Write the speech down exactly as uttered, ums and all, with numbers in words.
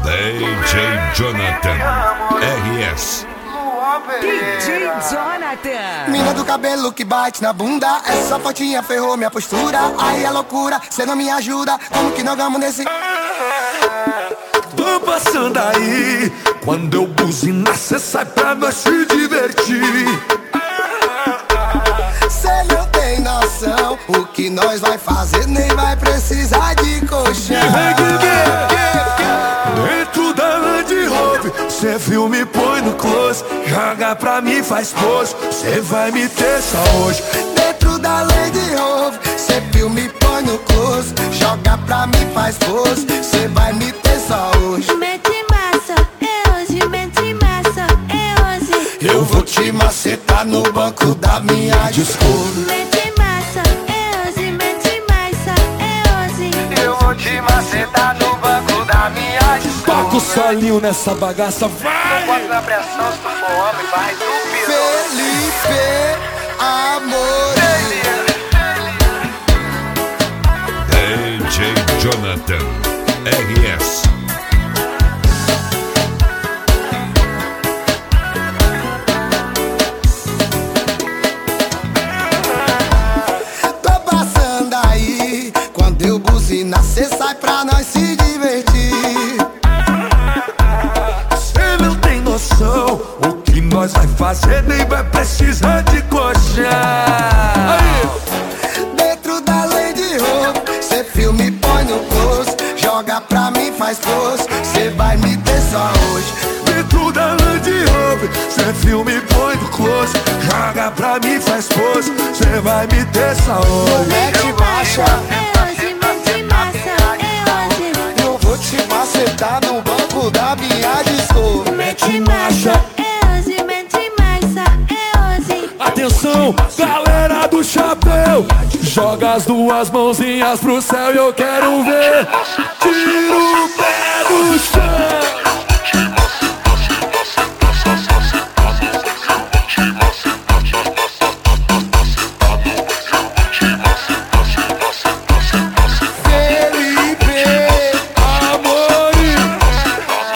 D J Jonathan R S. D J Jonathan. Mina do cabelo que bate na bunda, essa fotinha ferrou minha postura. Aí é loucura, cê não me ajuda. Como que nós vamos nesse... Tô passando aí, quando eu buzinar cê sai pra nós se divertir. Cê não tem noção, o que nós vai fazer nem vai precisar de colchão. Dentro da Land Rover, cê filme põe no close, joga pra mim faz pose, cê vai me ter só hoje. Dentro da Land Rover, cê filme põe no close, joga pra mim faz pose, cê vai me ter só hoje. Mete massa, é hoje, mete massa, é hoje. Eu vou te macetar no banco da minha Discovery. Mete massa, é hoje, mete massa, é hoje. Eu vou te macetar no banco da minha Discovery. Toca o solinho nessa bagaça, vai! Bota na pressão, se tu for homem, vai do Felipe Amor. D J Jonathan R S. Tô passando aí, quando eu buzinar cê sai pra nós se divertir. Cê não tem noção, o que nós vai fazer nem vai precisar de colchão. Dentro da Land Rover, cê filme põe no close, joga pra mim faz pose, cê vai me ter só hoje. Dentro da Land Rover, cê filme põe no close, joga pra mim faz pose, cê vai me ter só hoje. Mete baixa, É hoje, mete massa, é hoje. eu vou te macetar no banco da minha Discovery. Mete marcha, é hoje, mete massa, é hoje. Atenção, galera do chapéu, joga as duas mãozinhas pro céu e eu quero ver.